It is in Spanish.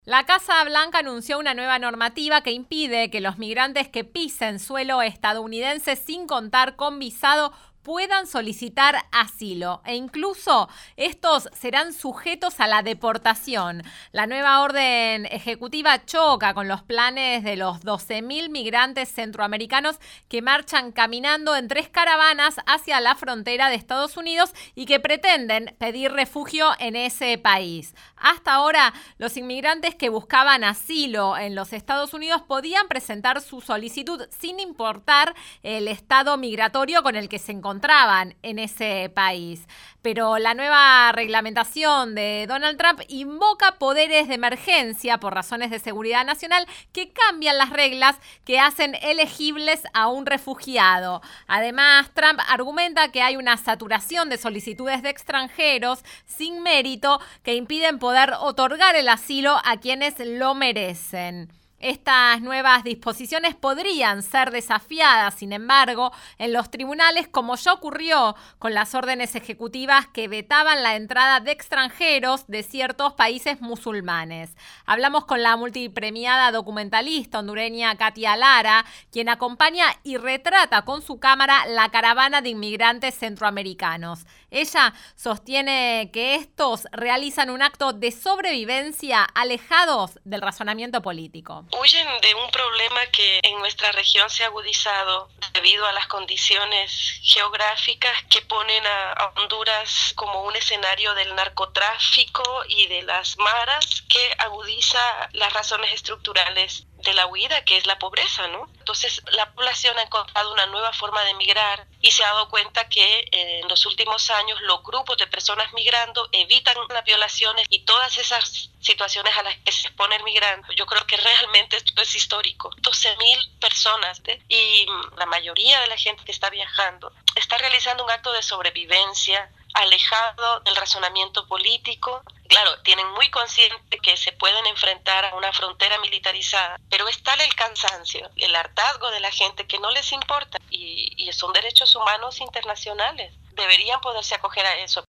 La Casa Blanca anunció una nueva normativa que impide que los migrantes que pisen suelo estadounidense sin contar con visado puedan solicitar asilo e incluso estos serán sujetos a la deportación. La nueva orden ejecutiva choca con los planes de los 12.000 migrantes centroamericanos que marchan caminando en 3 caravanas hacia la frontera de Estados Unidos y que pretenden pedir refugio en ese país. Hasta ahora, los inmigrantes que buscaban asilo en los Estados Unidos podían presentar su solicitud sin importar el estado migratorio con el que se encontraban en ese país. Pero la nueva reglamentación de Donald Trump invoca poderes de emergencia por razones de seguridad nacional que cambian las reglas que hacen elegibles a un refugiado. Además, Trump argumenta que hay una saturación de solicitudes de extranjeros sin mérito que impiden poder otorgar el asilo a quienes lo merecen. Estas nuevas disposiciones podrían ser desafiadas, sin embargo, en los tribunales, como ya ocurrió con las órdenes ejecutivas que vetaban la entrada de extranjeros de ciertos países musulmanes. Hablamos con la multipremiada documentalista hondureña Katia Lara, quien acompaña y retrata con su cámara la caravana de inmigrantes centroamericanos. Ella sostiene que estos realizan un acto de sobrevivencia alejados del razonamiento político. Huyen de un problema que en nuestra región se ha agudizado debido a las condiciones geográficas que ponen a Honduras como un escenario del narcotráfico y de las maras, que agudiza las razones estructurales de la huida, que es la pobreza, ¿no? Entonces, la población ha encontrado una nueva forma de migrar y se ha dado cuenta que en los últimos años los grupos de personas migrando evitan las violaciones y todas esas situaciones a las que se expone el migrante. Yo creo que realmente esto es histórico. 12.000 personas y la mayoría de la gente que está viajando está realizando un acto de sobrevivencia alejado del razonamiento político. Claro, tienen muy consciente que se pueden enfrentar a una frontera militarizada, pero es tal el cansancio, el hartazgo de la gente que no les importa y son derechos humanos internacionales. Deberían poderse acoger a eso.